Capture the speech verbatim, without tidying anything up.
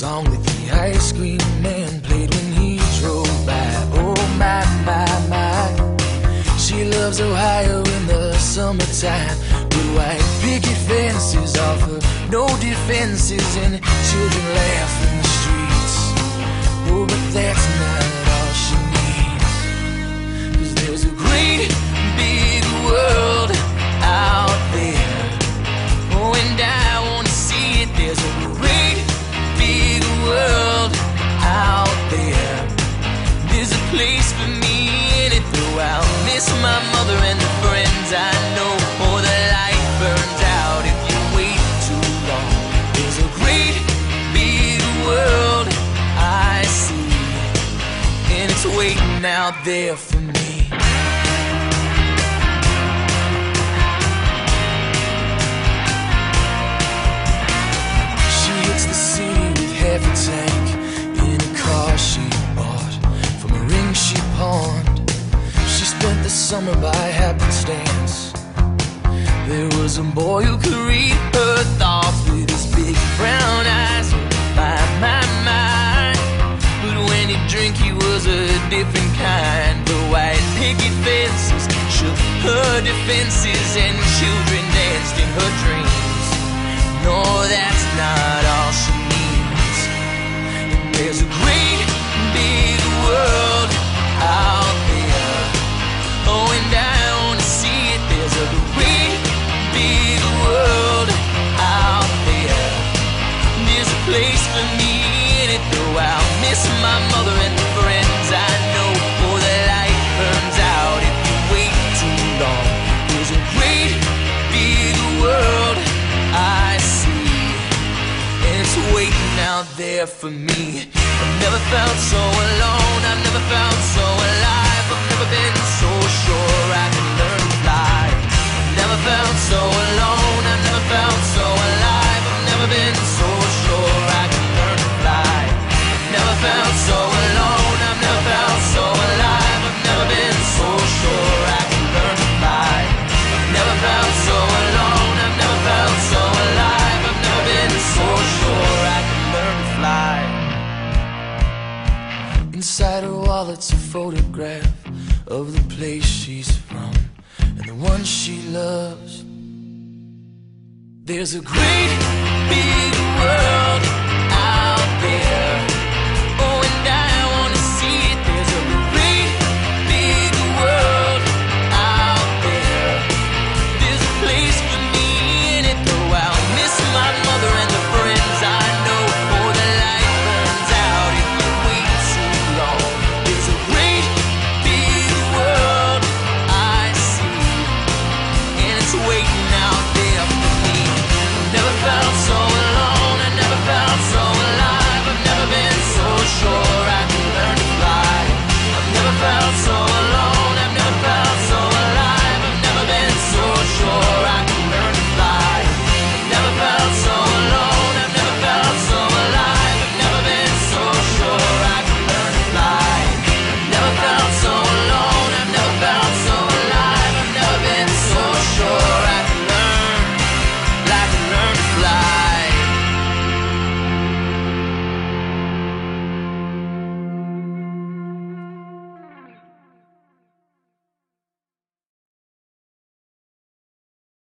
song that the ice cream man played when he drove by. Oh my, my, my, she loves Ohio in the summertime, with white picket fences offer no defenses, and children laugh in the streets. Oh, but that's not all she needs, 'cause there's a great big world out there. Oh, and I wanna see it. There's a great big world out there. There's a place for me in it, though I'll miss my mother and the friends I know. Oh, the light burns out if you wait too long. There's a great big world I see, and it's waiting out there for me. She hits the city with half a tank in a car she bought from a ring she pawned. She spent the summer by happenstance. There was a boy who could read her thoughts with his big brown eyes. Oh, my, my, my. But when he'd drink, he was a different kind. The white picket fences shook her defenses, and children danced in her dreams. No, that's not all she needs. And there's a great big world out there. Oh, and I wanna see it. There's a great big world out there. There's a place for me in it, though I'll miss my mother and the friends I know. Oh, the light burns out if you wait too long. There's a great big world I see, and it's waiting out there for me. I've never felt so alone, I've never felt so alive, I've never been so sure I can learn to fly. I've never felt so alone, I've never felt so alive, I've never been so sure I can learn to fly. I've never felt so alone, I've never felt so alive, I've never been so sure I can learn to fly. I've never felt so alone, I've never felt so alive, I've never been so sure I can learn to fly. Inside her wallet's a photograph of the place she's from and the one she loves. There's a great big world